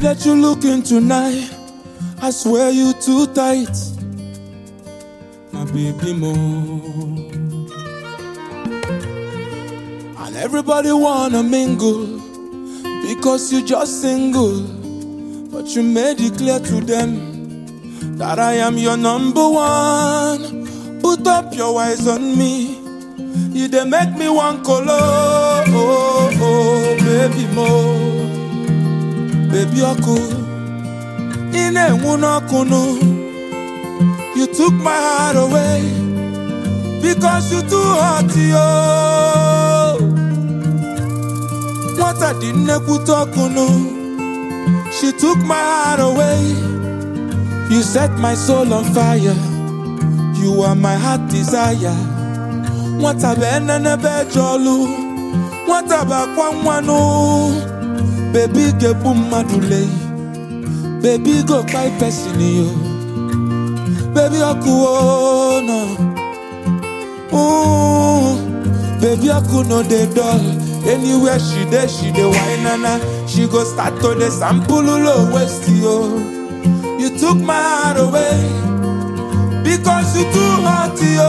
that you're looking tonight, I swear you too tight, my baby more. And everybody wanna mingle because you just single, but you made it clear to them that I am your number one. Put up your eyes on me, you dey make me one color. Oh, oh, baby more, baby oku, ine wunokunu. You took my heart away because you too hot, yo. What I didn't put okunu, she took my heart away. You set my soul on fire, you are my heart desire. What a benene bejolu, what a bakwanu, baby gebum madule, baby go by pesini yo, baby oku no, baby oku no de doll. Anywhere she dey wine and she go start to the sample low west yo. You took my heart away because you too hot yo.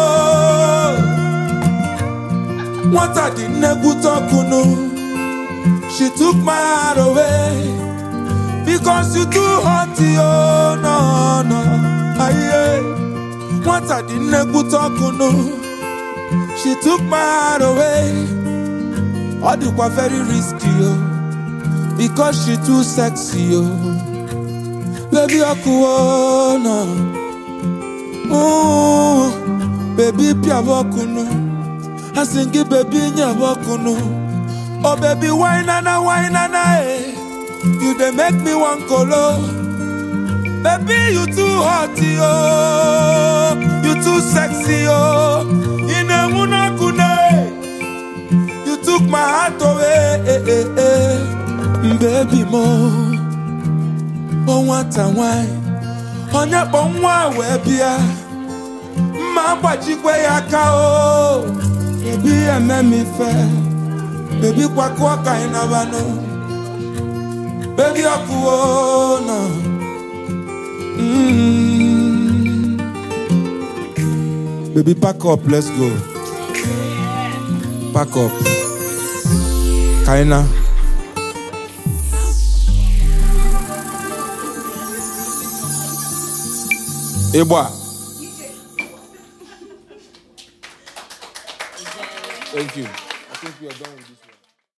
What I didn't put okunu, she took my heart away because you too hot yo. No no, aye. What I didn't put okunu, she took my heart away. All the was very risky yo, because she too sexy yo. Baby oku no, baby pia wokunu. I sing it baby nya wokunu. Oh baby wine and eh. You dey make me one color. Baby you too hot yo, you too sexy yo. Ine wunokune. Took my heart away, baby more. Oh what a wine, on your bone where bia. Mama chikwe yakao, baby I made me fair. Baby kwa kaina bano, baby akuo no. Baby pack up, let's go. Pack up. Kaina. Ebwa. Thank you. I think we are done with this one.